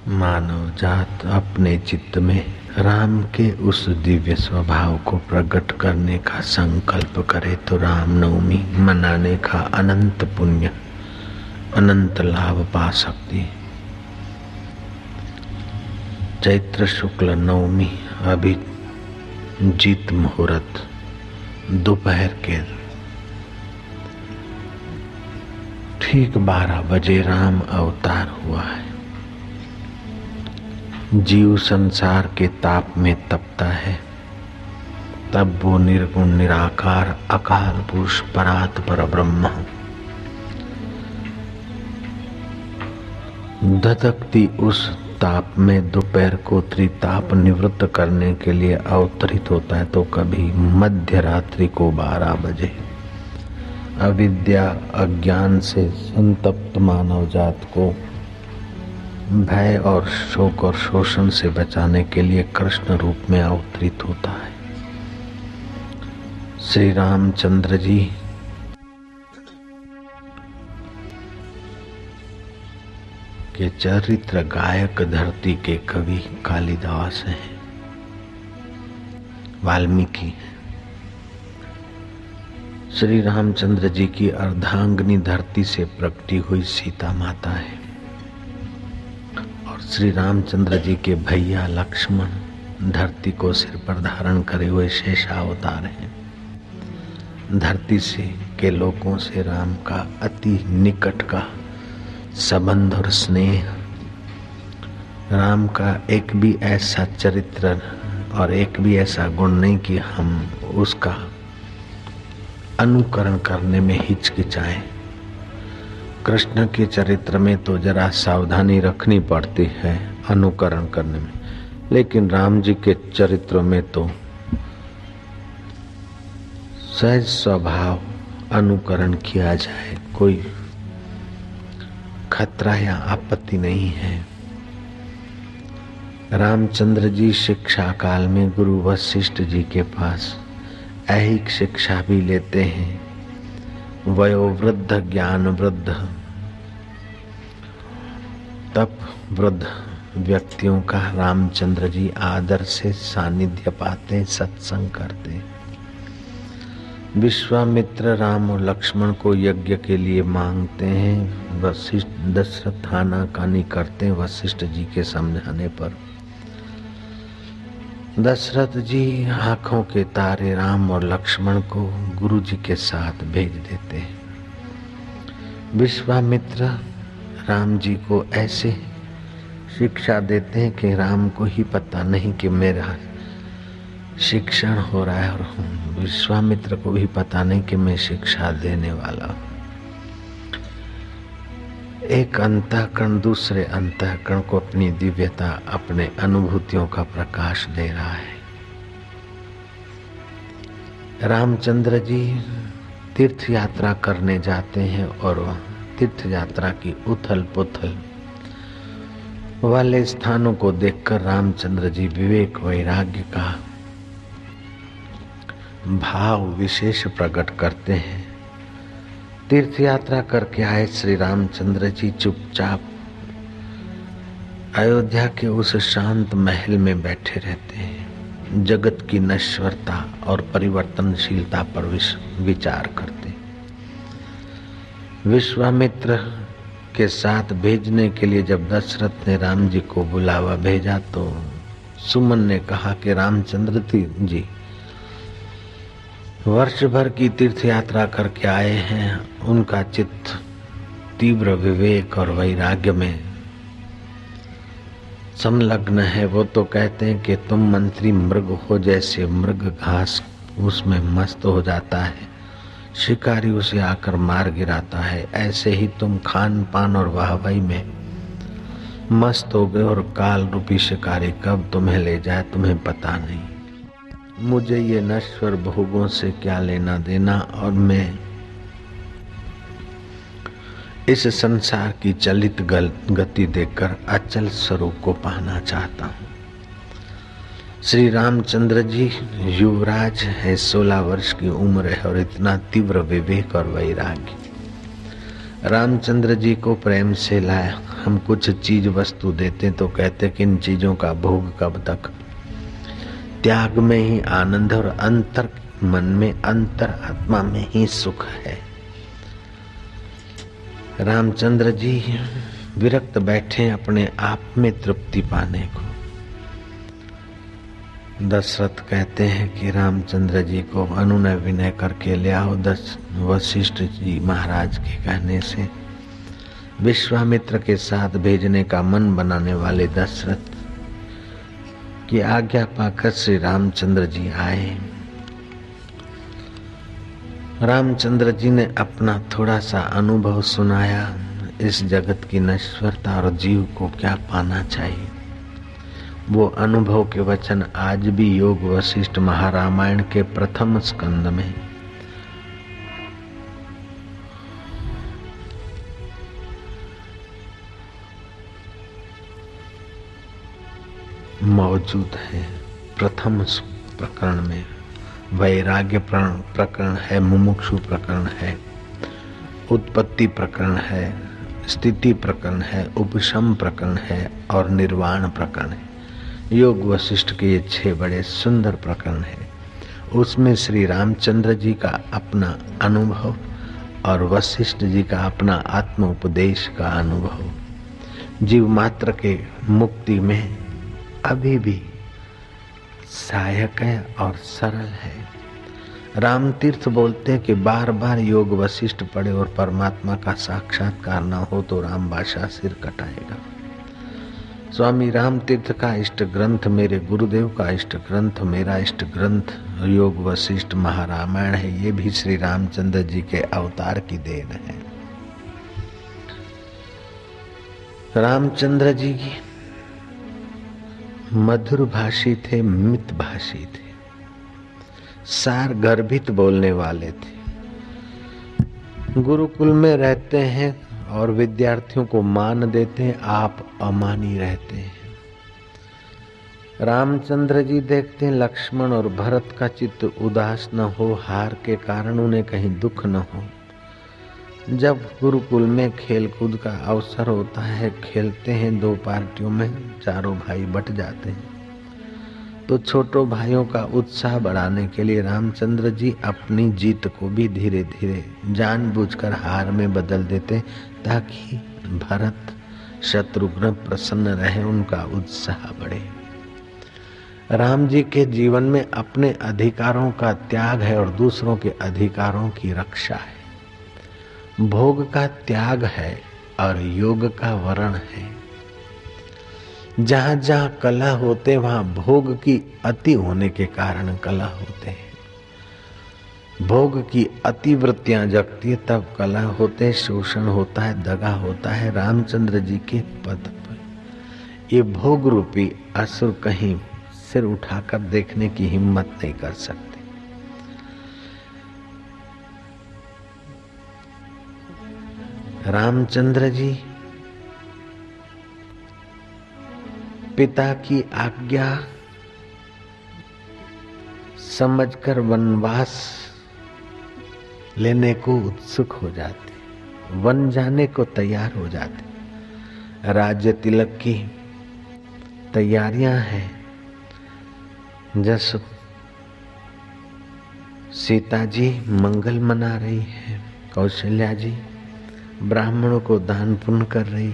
मानव जात अपने चित्त में राम के उस दिव्य स्वभाव को प्रकट करने का संकल्प करे तो रामनवमी मनाने का अनंत पुण्य, अनंत लाभ पा सकती है। चैत्र शुक्ल नवमी अभी जीत मुहूर्त दोपहर के ठीक 12 बजे राम अवतार हुआ है। जीव संसार के ताप में तपता है, तब वो निर्गुण निराकार अकाल पुरुष परात पर ब्रह्म धधकती उस ताप में दोपहर को त्रिताप निवृत्त करने के लिए अवतरित होता है। तो कभी मध्य रात्रि को 12 बजे अविद्या अज्ञान से संतप्त मानव जात को भय और शोक और शोषण से बचाने के लिए कृष्ण रूप में अवतरित होता है। श्री रामचंद्र जी के चरित्र गायक धरती के कवि कालिदास हैं, वाल्मीकि। श्री रामचंद्र जी की अर्धांगिनी धरती से प्रकटी हुई सीता माता है और श्री रामचंद्र जी के भैया लक्ष्मण धरती को सिर पर धारण करे हुए शेषावतार हैं। धरती से के लोगों से राम का अति निकट का संबंध और स्नेह, राम का एक भी ऐसा चरित्र और एक भी ऐसा गुण नहीं कि हम उसका अनुकरण करने में हिचकिचाएं। कृष्ण के चरित्र में तो जरा सावधानी रखनी पड़ती है अनुकरण करने में, लेकिन राम जी के चरित्र में तो सहज स्वभाव अनुकरण किया जाए, कोई खतरा या आपत्ति नहीं है। रामचंद्र जी शिक्षा काल में गुरु वशिष्ठ जी के पास ऐहिक शिक्षा भी लेते हैं। वयोवृद्ध ज्ञान वृद्ध तप वृद्ध व्यक्तियों का रामचंद्र जी आदर से सानिध्य पाते, सत्संग करते। विश्वामित्र राम और लक्ष्मण को यज्ञ के लिए मांगते हैं। वशिष्ठ दशरथ आनाकानी करते हैं वशिष्ठ जी के समझाने पर। दशरथ जी आंखों के तारे राम और लक्ष्मण को गुरु जी के साथ भेज देते हैं। विश्वामित्र राम जी को ऐसे शिक्षा देते हैं कि राम को ही पता नहीं कि मेरा शिक्षण हो रहा है और विश्वामित्र को भी पता नहीं कि मैं शिक्षा देने वाला हूं। एक अंतःकरण दूसरे अंतःकरण को अपनी दिव्यता, अपने अनुभूतियों का प्रकाश दे रहा है। रामचंद्र जी तीर्थ यात्रा करने जाते हैं और तीर्थ यात्रा की उथल पुथल वाले स्थानों को देखकर रामचंद्र जी विवेक वैराग्य का भाव विशेष प्रकट करते हैं। तीर्थ यात्रा करके आए श्री रामचंद्र जी चुपचाप अयोध्या के उस शांत महल में बैठे रहते हैं। जगत की नश्वरता और परिवर्तनशीलता पर विचार करते। विश्वामित्र के साथ भेजने के लिए जब दशरथ ने राम जी को बुलावा भेजा तो सुमन ने कहा कि रामचंद्र जी वर्ष भर की तीर्थ यात्रा करके आए हैं, उनका चित्त तीव्र विवेक और वैराग्य में संलग्न है। वो तो कहते हैं कि तुम मंत्री मृग हो, जैसे मृग घास उसमें मस्त हो जाता है, शिकारी उसे आकर मार गिराता है, ऐसे ही तुम खान पान और वाहवाही में मस्त हो गए और काल रूपी शिकारी कब तुम्हें ले जाए तुम्हें पता नहीं। मुझे ये नश्वर भोगों से क्या लेना देना, और मैं इस संसार की चलित गति देखकर अचल स्वरूप को पाना चाहता हूँ। श्री रामचंद्र जी युवराज है, 16 वर्ष की उम्र है और इतना तीव्र विवेक और वैराग्य। रामचंद्र जी को प्रेम से लाया हम कुछ चीज वस्तु देते तो कहते कि इन चीजों का भोग कब तक। त्याग में ही आनंद और अंतर मन में, अंतर आत्मा में ही सुख है। रामचंद्र जी विरक्त बैठे अपने आप में तृप्ति पाने को। दशरथ कहते हैं कि रामचंद्र जी को अनुनय विनय करके ले आओ। वशिष्ठ जी महाराज के कहने से विश्वामित्र के साथ भेजने का मन बनाने वाले दशरथ की आज्ञा पाकर श्री रामचंद्र जी आए। रामचंद्र जी ने अपना थोड़ा सा अनुभव सुनाया, इस जगत की नश्वरता और जीव को क्या पाना चाहिए। वो अनुभव के वचन आज भी योग वशिष्ठ महारामायण के प्रथम स्कंद में मौजूद है। प्रथम प्रकरण में वैराग्य प्रकरण है, मुमुक्षु प्रकरण है, उत्पत्ति प्रकरण है, स्थिति प्रकरण है, उपशम प्रकरण है और निर्वाण प्रकरण है। योग वशिष्ठ के ये 6 बड़े सुंदर प्रकरण है। उसमें श्री रामचंद्र जी का अपना अनुभव और वशिष्ठ जी का अपना आत्म उपदेश का अनुभव जीव मात्र के मुक्ति में अभी भी सहायक है और सरल है। राम तीर्थ बोलते हैं कि बार बार योग वशिष्ठ पढ़े और परमात्मा का साक्षात्कार न हो तो राम बादशाह सिर कटाएगा। स्वामी राम तीर्थ का इष्ट ग्रंथ, मेरे गुरुदेव का इष्ट ग्रंथ, मेरा इष्ट ग्रंथ योग वशिष्ठ महारामायण है। ये भी श्री रामचंद्र जी के अवतार की देन है। रामचंद्र जी की मधुर भाषी थे, मित भाषी थे, सार गर्भित बोलने वाले थे। गुरुकुल में रहते हैं और विद्यार्थियों को मान देते हैं, आप अमानी रहते हैं। रामचंद्र जी देखते हैं लक्ष्मण और भरत का चित्त उदास न हो, हार के कारण उन्हें कहीं दुख न हो। जब गुरुकुल में खेल कूद का अवसर होता है, खेलते हैं 2 पार्टियों में, चारों भाई बट जाते हैं, तो छोटों भाइयों का उत्साह बढ़ाने के लिए रामचंद्र जी अपनी जीत को भी धीरे धीरे जानबूझकर हार में बदल देते ताकि भरत शत्रुघ्न प्रसन्न रहे, उनका उत्साह बढ़े। राम जी के जीवन में अपने अधिकारों का त्याग है और दूसरों के अधिकारों की रक्षा है। भोग का त्याग है और योग का वरण है। जहां जहां कला होते वहां भोग की अति होने के कारण कला होते हैं। भोग की अतिवृत्तियां जगती है तब कला होते, शोषण होता है, दगा होता है। रामचंद्र जी के पद पर ये भोग रूपी असुर कहीं सिर उठाकर देखने की हिम्मत नहीं कर सकते। रामचंद्र जी पिता की आज्ञा समझकर वनवास लेने को उत्सुक हो जाते, वन जाने को तैयार हो जाते। राज्य तिलक की तैयारियां हैं। जैसे सीता जी मंगल मना रही है, कौशल्या जी ब्राह्मणों को दान पुण्य कर रही,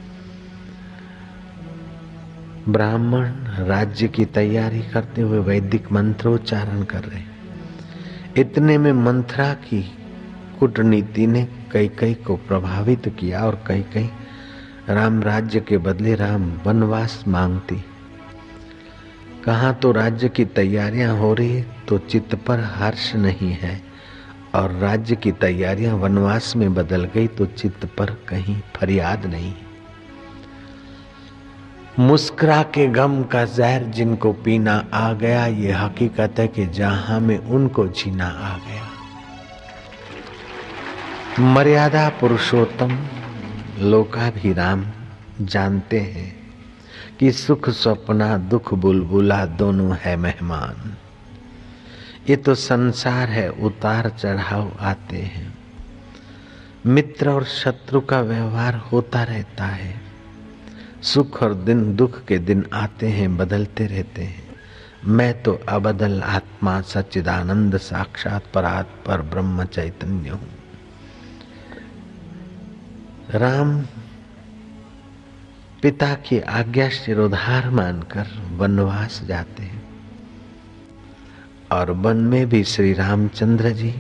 ब्राह्मण राज्य की तैयारी करते हुए वैदिक मंत्रोच्चारण कर रहे। इतने में मंथरा की कूटनीति ने कैकेयी को प्रभावित किया और कैकेयी राम राज्य के बदले राम वनवास मांगती। कहाँ तो राज्य की तैयारियां हो रही तो चित्त पर हर्ष नहीं है, और राज्य की तैयारियां वनवास में बदल गई तो चित्त पर कहीं फरियाद नहीं। मुस्कुरा के गम का जहर जिनको पीना आ गया, ये हकीकत है कि जहां में उनको जीना आ गया। मर्यादा पुरुषोत्तम लोकाभिराम जानते हैं कि सुख स्वप्ना दुख बुलबुला दोनों है मेहमान। ये तो संसार है, उतार चढ़ाव आते हैं। मित्र और शत्रु का व्यवहार होता रहता है। सुख और दिन दुख के दिन आते हैं, बदलते रहते हैं। मैं तो अबदल आत्मा सच्चिदानंद साक्षात पर ब्रह्म चैतन्य हूँ। राम पिता की आज्ञा शिरोधार मानकर वनवास जाते हैं और वन में भी श्री रामचंद्र जी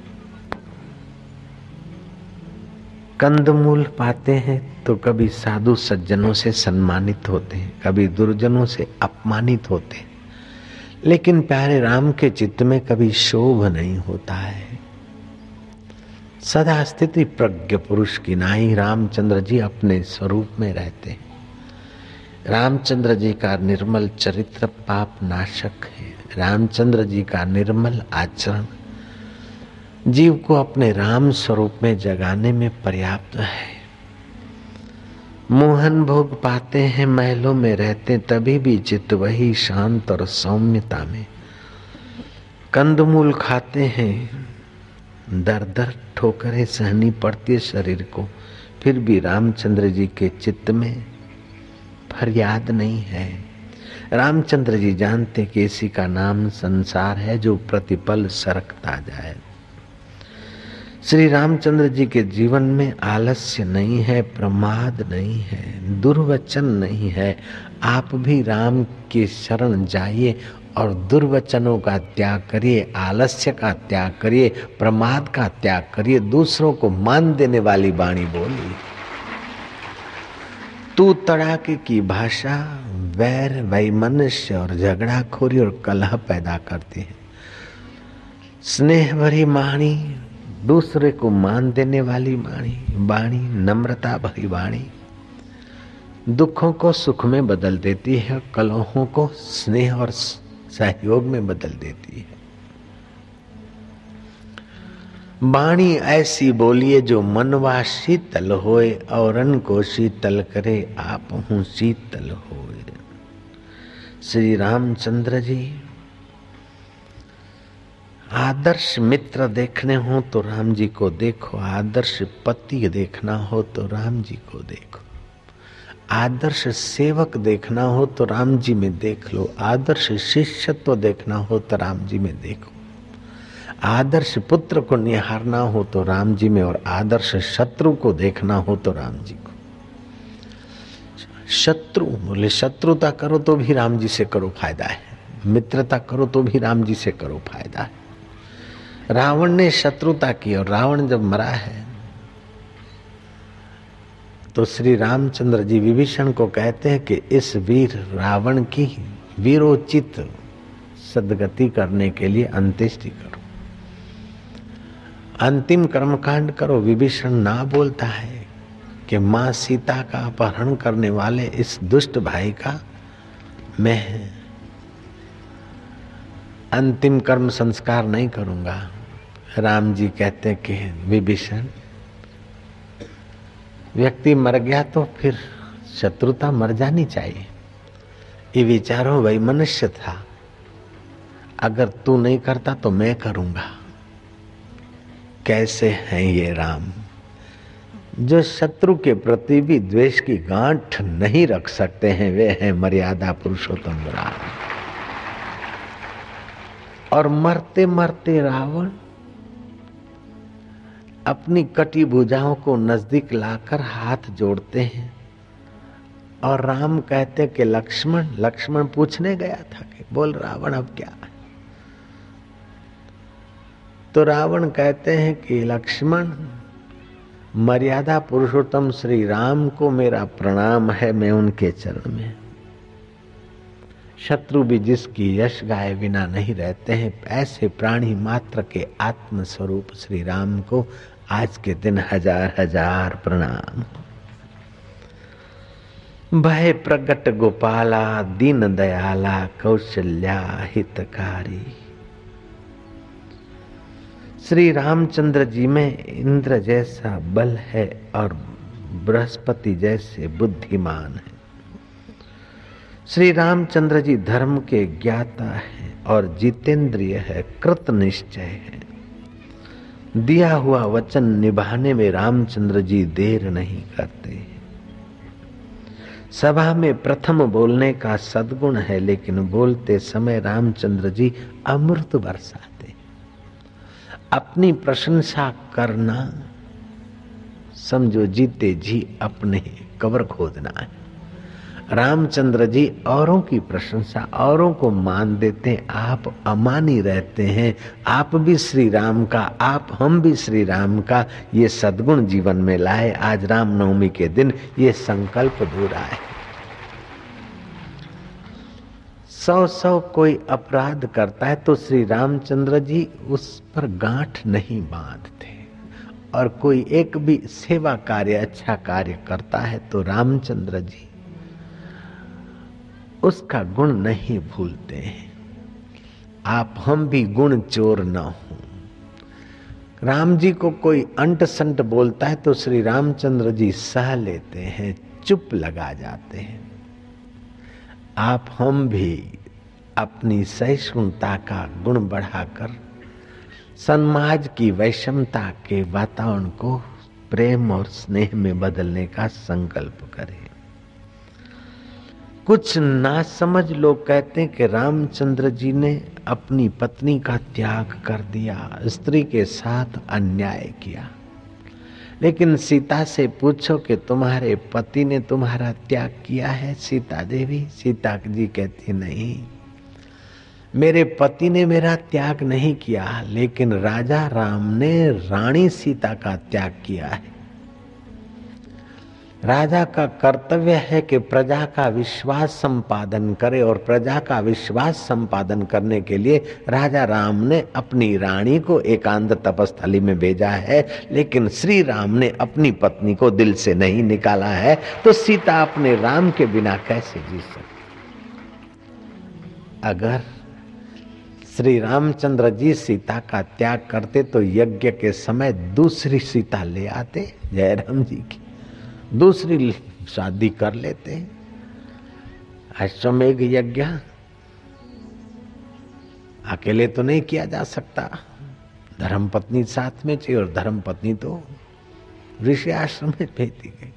कंदमूल पाते हैं तो कभी साधु सज्जनों से सम्मानित होते हैं, कभी दुर्जनों से अपमानित होते हैं, लेकिन प्यारे राम के चित्त में कभी शोभ नहीं होता है। सदा स्थिति प्रज्ञ पुरुष की नाई रामचंद्र जी अपने स्वरूप में रहते हैं। रामचंद्र जी का निर्मल चरित्र पाप नाशक है। रामचंद्र जी का निर्मल आचरण जीव को अपने राम स्वरूप में जगाने में पर्याप्त है। मोहन भोग पाते हैं, महलों में रहते, तभी भी चित्त वही शांत और सौम्यता में। कंदमूल खाते हैं, दर दर ठोकरें सहनी पड़ती है शरीर को, फिर भी रामचंद्र जी के चित्त में फरियाद नहीं है। रामचंद्र जी जानते कि इसी का नाम संसार है जो प्रतिपल सरकता जाए। श्री रामचंद्र जी के जीवन में आलस्य नहीं है, प्रमाद नहीं है, दुर्वचन नहीं है। आप भी राम की शरण जाइए और दुर्वचनों का त्याग करिए, आलस्य का त्याग करिए, प्रमाद का त्याग करिए, दूसरों को मान देने वाली वाणी बोलिए। तू तड़ाके की भाषा वैर वैमनस्य और झगड़ाखोरी और कलह पैदा करती है। स्नेह भरी वाणी, दूसरे को मान देने वाली वाणी, नम्रता भरी वाणी दुखों को सुख में बदल देती है, कलहों को स्नेह और सहयोग में बदल देती है। वाणी ऐसी बोलिए जो मनवा शीतल होए, औरन को शीतल करे, आप हूँ शीतल होए। श्री रामचंद्र जी आदर्श मित्र देखने हो तो राम जी को देखो, आदर्श पति देखना हो तो राम जी को देखो, आदर्श सेवक देखना हो तो राम जी में देख लो, आदर्श शिष्यत्व देखना हो तो राम जी में देखो, आदर्श पुत्र को निहारना हो तो राम जी में, और आदर्श शत्रु को देखना हो तो राम जी को। शत्रु बोले शत्रुता करो तो भी राम जी से करो, फायदा है। मित्रता करो तो भी राम जी से करो, फायदा है। रावण ने शत्रुता की और रावण जब मरा है तो श्री रामचंद्र जी विभीषण को कहते हैं कि इस वीर रावण की वीरोचित सद्गति करने के लिए अंत्येष्टि करो, अंतिम कर्मकांड करो। विभीषण ना बोलता है कि मां सीता का अपहरण करने वाले इस दुष्ट भाई का मैं अंतिम कर्म संस्कार नहीं करूंगा। राम जी कहते हैं कि विभीषण, व्यक्ति मर गया तो फिर शत्रुता मर जानी चाहिए। ये विचारों वैमनस्य था, अगर तू नहीं करता तो मैं करूंगा। कैसे हैं ये राम, जो शत्रु के प्रति भी द्वेष की गांठ नहीं रख सकते हैं, वे हैं मर्यादा पुरुषोत्तम राम। और मरते मरते रावण अपनी कटी भुजाओं को नजदीक लाकर हाथ जोड़ते हैं और राम कहते कि लक्ष्मण पूछने गया था कि बोल रावण अब क्या है। तो रावण कहते हैं कि लक्ष्मण, मर्यादा पुरुषोत्तम श्री राम को मेरा प्रणाम है, मैं उनके चरण में। शत्रु भी जिसकी यश गाए बिना नहीं रहते हैं, ऐसे प्राणी मात्र के आत्म स्वरूप श्री राम को आज के दिन हजार हजार प्रणाम। भय प्रगट गोपाला, दीन दयाला, कौशल्या हितकारी। श्री रामचंद्र जी में इंद्र जैसा बल है और बृहस्पति जैसे बुद्धिमान है। श्री रामचंद्र जी धर्म के ज्ञाता है और जितेंद्रिय है, कृत निश्चय है। दिया हुआ वचन निभाने में रामचंद्र जी देर नहीं करते। सभा में प्रथम बोलने का सद्गुण है, लेकिन बोलते समय रामचंद्र जी अमृत बरसाते। अपनी प्रशंसा करना समझो जीते जी अपने कब्र खोदना है। रामचंद्र जी औरों की प्रशंसा, औरों को मान देते हैं, आप अमानी रहते हैं। आप भी श्री राम का, हम भी श्री राम का ये सद्गुण जीवन में लाए। आज रामनवमी के दिन ये संकल्प दूरा है। 100 कोई अपराध करता है तो श्री रामचंद्र जी उस पर गांठ नहीं बांधते, और कोई एक भी सेवा कार्य, अच्छा कार्य करता है तो रामचंद्र जी उसका गुण नहीं भूलते हैं। हम भी गुण चोर न हो। राम जी को कोई अंट संट बोलता है तो श्री रामचंद्र जी सह लेते हैं, चुप लगा जाते हैं। हम भी अपनी सहिष्णुता का गुण बढ़ाकर समाज की वैषमता के वातावरण को प्रेम और स्नेह में बदलने का संकल्प करें। कुछ ना समझ लोग कहते हैं कि रामचंद्र जी ने अपनी पत्नी का त्याग कर दिया, स्त्री के साथ अन्याय किया। लेकिन सीता से पूछो कि तुम्हारे पति ने तुम्हारा त्याग किया है सीता देवी? सीता जी कहती नहीं, मेरे पति ने मेरा त्याग नहीं किया, लेकिन राजा राम ने रानी सीता का त्याग किया है। राजा का कर्तव्य है कि प्रजा का विश्वास संपादन करे, और प्रजा का विश्वास संपादन करने के लिए राजा राम ने अपनी रानी को एकांत तपस्थली में भेजा है, लेकिन श्री राम ने अपनी पत्नी को दिल से नहीं निकाला है। तो सीता अपने राम के बिना कैसे जी सकती? अगर श्री रामचंद्र जी सीता का त्याग करते तो यज्ञ के समय दूसरी सीता ले आते, जयराम जी की दूसरी शादी कर लेते। अश्वमेघ यज्ञ अकेले तो नहीं किया जा सकता, धर्मपत्नी साथ में चाहिए, और धर्मपत्नी तो ऋषि आश्रम में भेज दी गई।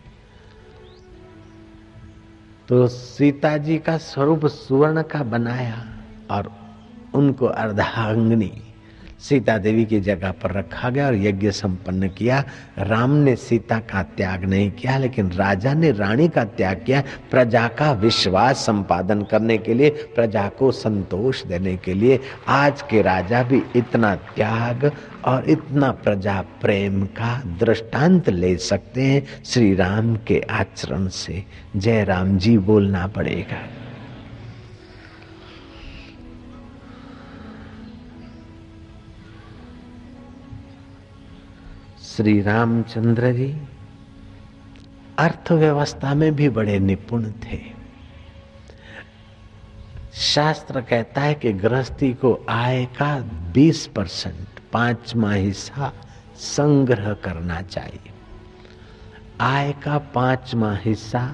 तो सीता जी का स्वरूप सुवर्ण का बनाया और उनको अर्धांगिनी सीता देवी की जगह पर रखा गया और यज्ञ संपन्न किया। राम ने सीता का त्याग नहीं किया, लेकिन राजा ने रानी का त्याग किया, प्रजा का विश्वास संपादन करने के लिए, प्रजा को संतोष देने के लिए। आज के राजा भी इतना त्याग और इतना प्रजा प्रेम का दृष्टांत ले सकते हैं श्री राम के आचरण से। जय राम जी बोलना पड़ेगा। श्री रामचंद्र जी अर्थव्यवस्था में भी बड़े निपुण थे। शास्त्र कहता है कि गृहस्थी को आय का 20% 5वां हिस्सा संग्रह करना चाहिए। आय का 5वां हिस्सा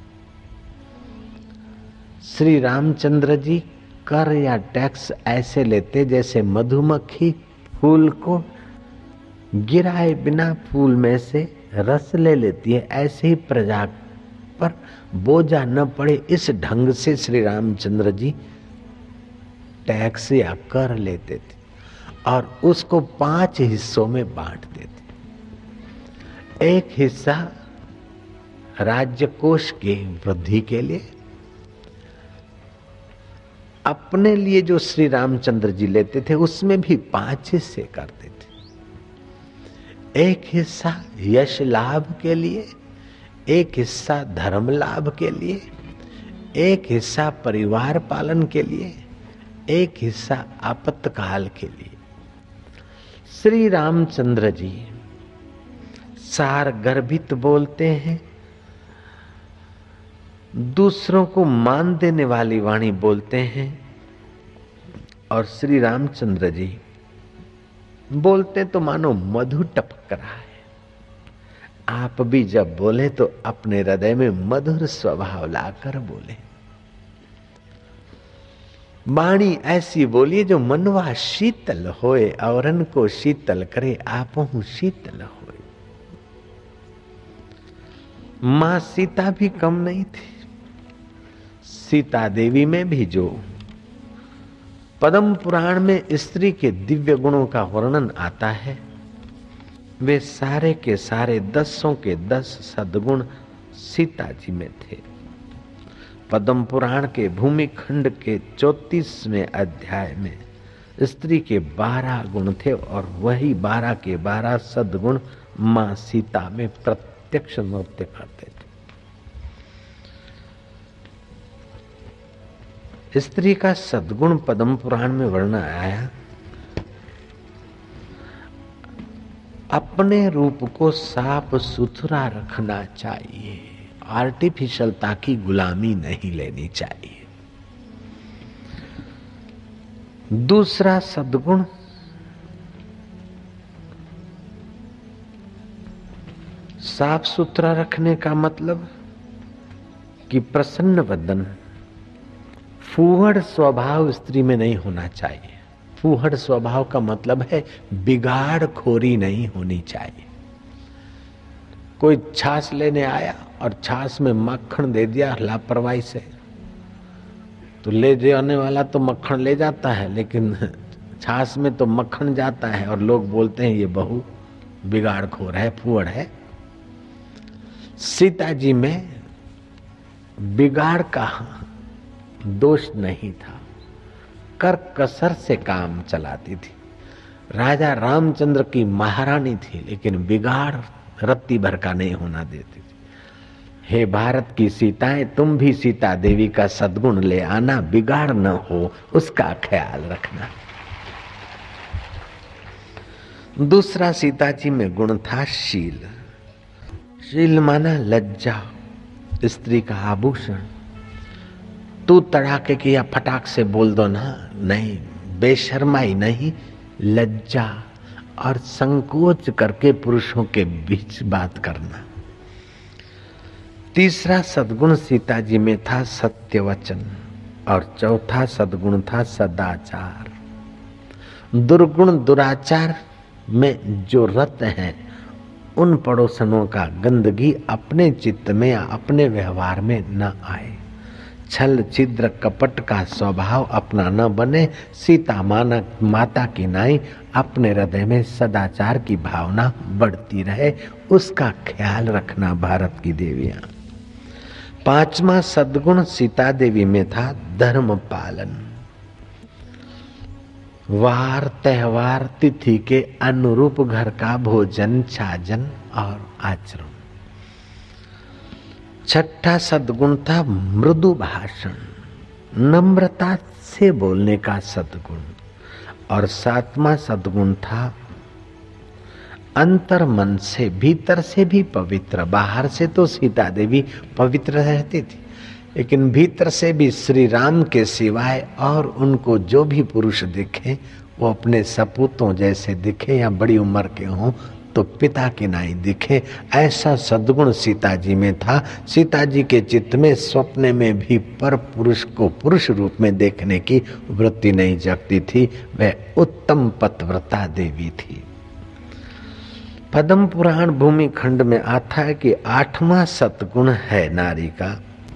श्री रामचंद्र जी कर या टैक्स ऐसे लेते जैसे मधुमक्खी फूल को गिराए बिना फूल में से रस ले लेती है, ऐसे ही प्रजा पर बोझा न पड़े इस ढंग से श्री रामचंद्र जी टैक्स या कर लेते थे और उसको 5 हिस्सों में बांट देते। एक हिस्सा राज्य कोष की वृद्धि के लिए, अपने लिए जो श्री रामचंद्र जी लेते थे उसमें भी 5 हिस्से करते थे। एक हिस्सा यश लाभ के लिए, एक हिस्सा धर्म लाभ के लिए, एक हिस्सा परिवार पालन के लिए, एक हिस्सा आपातकाल के लिए। श्री रामचंद्र जी सार गर्भित बोलते हैं, दूसरों को मान देने वाली वाणी बोलते हैं, और श्री रामचंद्र जी बोलते तो मानो मधु टपक रहा है। आप भी जब बोले तो अपने हृदय में मधुर स्वभाव लाकर बोले। वाणी ऐसी बोलिए जो मनवा शीतल होए, औरन को शीतल करे, आपहु शीतल होए। मां सीता भी कम नहीं थी। सीता देवी में भी जो पद्म पुराण में स्त्री के दिव्य गुणों का वर्णन आता है, वे सारे के सारे 10 के 10 सद्गुण सीता जी में थे। पद्म पुराण के भूमि खंड के 34वें अध्याय में स्त्री के 12 गुण थे और वही 12 के 12 सद्गुण मां सीता में प्रत्यक्ष नृत्य करते थे। स्त्री का सद्गुण पद्म पुराण में वर्णन आया, अपने रूप को साफ सुथरा रखना चाहिए, आर्टिफिशियलता की गुलामी नहीं लेनी चाहिए। दूसरा सद्गुण साफ सुथरा रखने का मतलब कि प्रसन्न वदन, फूहड़ स्वभाव स्त्री में नहीं होना चाहिए। फूहड़ स्वभाव का मतलब है बिगाड़ खोरी नहीं होनी चाहिए। कोई छाछ लेने आया और छाछ में मक्खन दे दिया लापरवाही से, तो ले जाने वाला तो मक्खन ले जाता है, लेकिन छाछ में तो मक्खन जाता है और लोग बोलते हैं ये बहू बिगाड़खोर है, फूहड़ है। सीता जी में बिगाड़ का दोष नहीं था, कर कसर से काम चलाती थी। राजा रामचंद्र की महारानी थी, लेकिन बिगाड़ रत्ती भर का नहीं होना देती थी। हे भारत की सीताएं, तुम भी सीता देवी का सद्गुण ले आना, बिगाड़ न हो उसका ख्याल रखना। दूसरा सीता जी में गुण था शील। शील माना लज्जा, स्त्री का आभूषण। तू तड़ाके की या फटाक से बोल दो ना, नहीं, बेशर्माई नहीं, लज्जा और संकोच करके पुरुषों के बीच बात करना। तीसरा सद्गुण सीता जी में था सत्य वचन और चौथा सद्गुण था सदाचार। दुर्गुण दुराचार में जो रत हैं, उन पड़ोसनों का गंदगी अपने चित्त में या अपने व्यवहार में न आए। छल छिद्र कपट का स्वभाव अपना न बने। सीता माता की नाई अपने हृदय में सदाचार की भावना बढ़ती रहे, उसका ख्याल रखना भारत की देवियां। पांचवा सद्गुण सीता देवी में था धर्म पालन। वार त्योहार तिथि के अनुरूप घर का भोजन छाजन और आचरण। छठा सद्गुण था मृदु भाषण, नम्रता से बोलने का सद्गुण। और सातवां सद्गुण था अंतर मन से, भीतर से भी पवित्र। बाहर से तो सीता देवी पवित्र रहती थी, लेकिन भीतर से भी श्री राम के सिवाय और उनको जो भी पुरुष दिखे वो अपने सपूतों जैसे दिखे या बड़ी उम्र के हों तो पिता के नाई दिखे। ऐसा सद्गुण सीता जी में था। सीता जी के चित्त में स्वप्न में भी पर पुरुष को पुरुष रूप में देखने की वृत्ति नहीं जगती थी। वह उत्तम पतिव्रता देवी थी। पद्म पुराण भूमि खंड में आता है कि 8वां सद्गुण है नारी का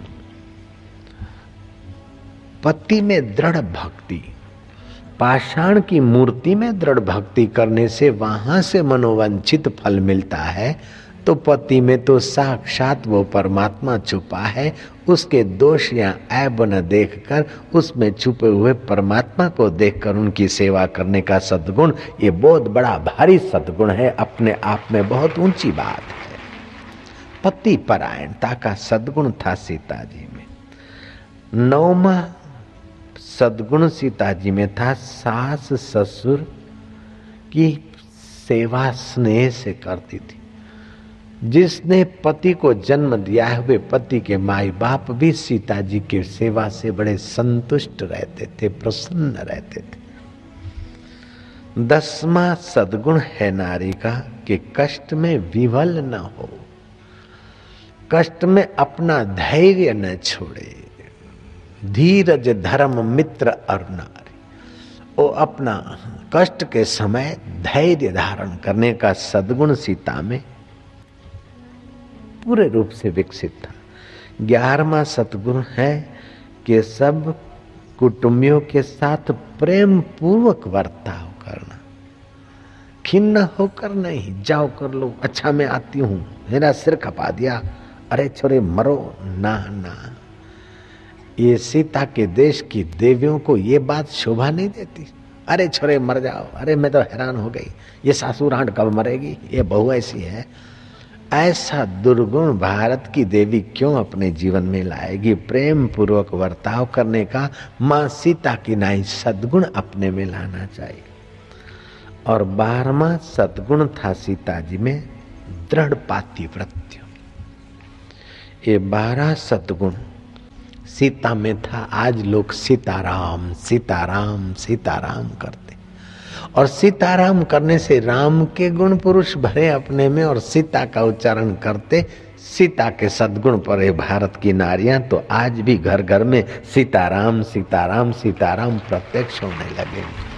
पति में दृढ़ भक्ति। पाषाण की मूर्ति में दृढ़ भक्ति करने से वहां से मनोवांछित फल मिलता है, तो पति में तो साक्षात वो परमात्मा छुपा है। उसके दोष या ऐब न देखकर उसमें छुपे हुए परमात्मा को देखकर उनकी सेवा करने का सद्गुण, ये बहुत बड़ा भारी सद्गुण है, अपने आप में बहुत ऊंची बात है। पति परायणता का सद्गुण था सीता जी में। 9वां सद्गुण सीता जी में था सास ससुर की सेवा स्नेह से करती थी। जिसने पति को जन्म दिया है वे पति के माई बाप भी सीता जी की सेवा से बड़े संतुष्ट रहते थे, प्रसन्न रहते थे। 10वां सद्गुण है नारी का कि कष्ट में विवल न हो, कष्ट में अपना धैर्य न छोड़े। धीरज धर्म मित्र और नारी, वो अपना कष्ट के समय धैर्य धारण करने का सद्गुण सीता में पूरे रूप से विकसित था। 11वां सद्गुण है कि सब कुटुंबियों के साथ प्रेम पूर्वक बर्ताव करना, खिन्न होकर नहीं। जाओ कर लो, अच्छा मैं आती हूं, मेरा सिर खपा दिया, अरे छोरे मरो, ना ना। ये सीता के देश की देवियों को ये बात शोभा नहीं देती। अरे छोरे मर जाओ, अरे मैं तो हैरान हो गई, ये सासुरांड कब मरेगी, ये बहू ऐसी है। ऐसा दुर्गुण भारत की देवी क्यों अपने जीवन में लाएगी? प्रेम पूर्वक बर्ताव करने का मां सीता की नाई सद्गुण अपने में लाना चाहिए। और 12वां सद्गुण था सीता जी में दृढ़ पातिव्रत्य। ये 12 सद्गुण सीता में था। आज लोग सीताराम सीताराम सीताराम करते, और सीताराम करने से राम के गुण पुरुष भरे अपने में, और सीता का उच्चारण करते सीता के सद्गुण परे भारत की नारियां तो आज भी घर घर में सीताराम सीताराम सीताराम प्रत्यक्ष होने लगे।